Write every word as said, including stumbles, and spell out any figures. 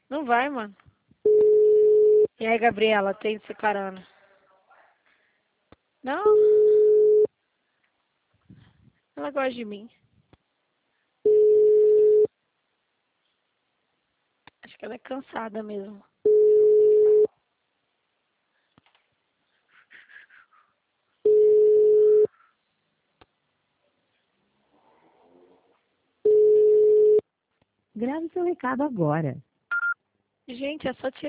Não vai, mano. E aí, Gabriela, tem esse carona? Não? Ela gosta de mim. Acho que ela é cansada mesmo. Grave seu recado agora. Gente, é só tirar.